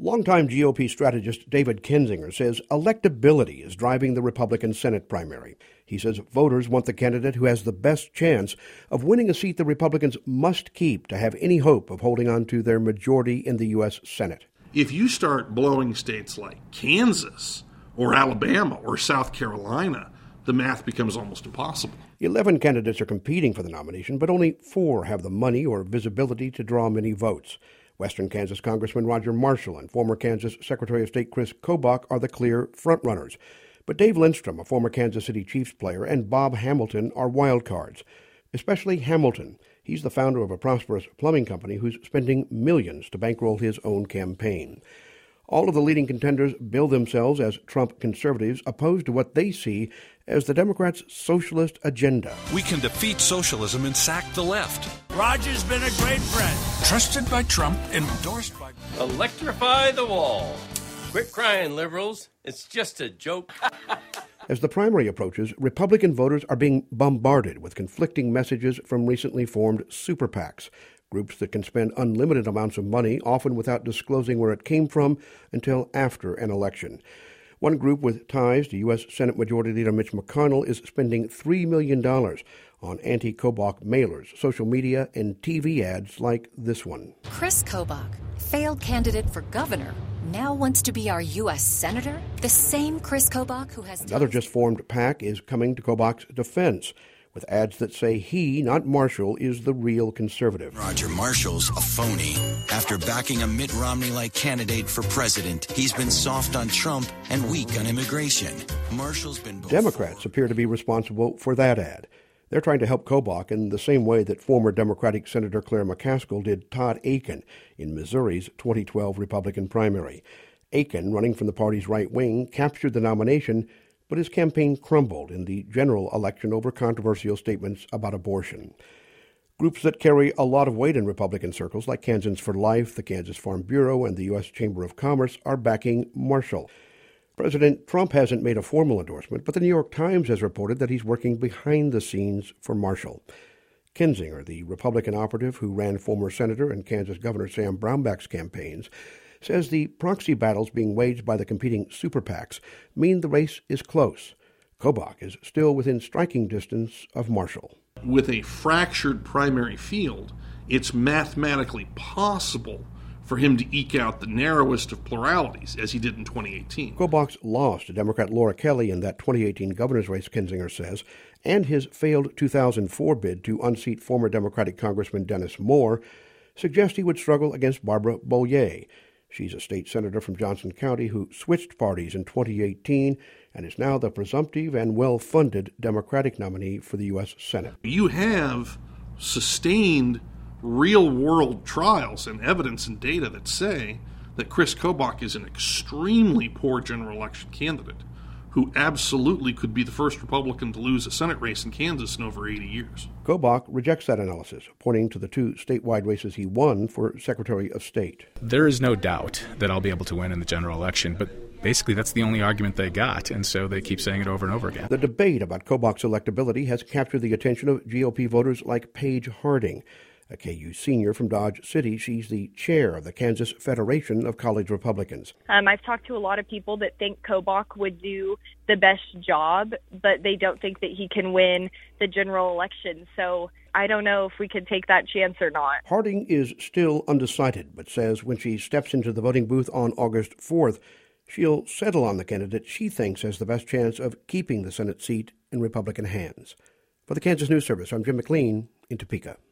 Longtime GOP strategist David Kinzinger says electability is driving the Republican Senate primary. He says voters want the candidate who has the best chance of winning a seat the Republicans must keep to have any hope of holding on to their majority in the U.S. Senate. If you start blowing states like Kansas or Alabama or South Carolina, the math becomes almost impossible. 11 candidates are competing for the nomination, but only 4 have the money or visibility to draw many votes. Western Kansas Congressman Roger Marshall and former Kansas Secretary of State Chris Kobach are the clear frontrunners. But Dave Lindstrom, a former Kansas City Chiefs player, and Bob Hamilton are wildcards, especially Hamilton. He's the founder of a prosperous plumbing company who's spending millions to bankroll his own campaign. All of the leading contenders bill themselves as Trump conservatives, opposed to what they see as the Democrats' socialist agenda. We can defeat socialism and sack the left. Roger's been a great friend. Trusted by Trump, endorsed by... Electrify the wall. Quit crying, liberals. It's just a joke. As the primary approaches, Republican voters are being bombarded with conflicting messages from recently formed super PACs, groups that can spend unlimited amounts of money, often without disclosing where it came from until after an election. One group with ties to U.S. Senate Majority Leader Mitch McConnell is spending $3 million on anti-Kobach mailers, social media, and TV ads like this one. Chris Kobach, failed candidate for governor, now wants to be our U.S. Senator? The same Chris Kobach who has... Another just-formed PAC is coming to Kobach's defense, with ads that say he, not Marshall, is the real conservative. Roger Marshall's a phony. After backing a Mitt Romney-like candidate for president, he's been soft on Trump and weak on immigration. Marshall's been... Democrats appear to be responsible for that ad. They're trying to help Kobach in the same way that former Democratic Senator Claire McCaskill did Todd Akin in Missouri's 2012 Republican primary. Akin, running from the party's right wing, captured the nomination, but his campaign crumbled in the general election over controversial statements about abortion. Groups that carry a lot of weight in Republican circles, like Kansans for Life, the Kansas Farm Bureau, and the U.S. Chamber of Commerce, are backing Marshall. President Trump hasn't made a formal endorsement, but the New York Times has reported that he's working behind the scenes for Marshall. Kinzinger, the Republican operative who ran former Senator and Kansas Governor Sam Brownback's campaigns, says the proxy battles being waged by the competing super PACs mean the race is close. Kobach is still within striking distance of Marshall. With a fractured primary field, it's mathematically possible for him to eke out the narrowest of pluralities, as he did in 2018. Kobach's loss to Democrat Laura Kelly in that 2018 governor's race, Kinzinger says, and his failed 2004 bid to unseat former Democratic Congressman Dennis Moore suggest he would struggle against Barbara Bollier. She's a state senator from Johnson County who switched parties in 2018 and is now the presumptive and well-funded Democratic nominee for the U.S. Senate. You have sustained real-world trials and evidence and data that say that Chris Kobach is an extremely poor general election candidate who absolutely could be the first Republican to lose a Senate race in Kansas in over 80 years. Kobach rejects that analysis, pointing to the 2 statewide races he won for Secretary of State. There is no doubt that I'll be able to win in the general election, but basically that's the only argument they got, and so they keep saying it over and over again. The debate about Kobach's electability has captured the attention of GOP voters like Paige Harding, a KU senior from Dodge City. She's the chair of the Kansas Federation of College Republicans. I've talked to a lot of people that think Kobach would do the best job, but they don't think that he can win the general election. So I don't know if we could take that chance or not. Harding is still undecided, but says when she steps into the voting booth on August 4th, she'll settle on the candidate she thinks has the best chance of keeping the Senate seat in Republican hands. For the Kansas News Service, I'm Jim McLean in Topeka.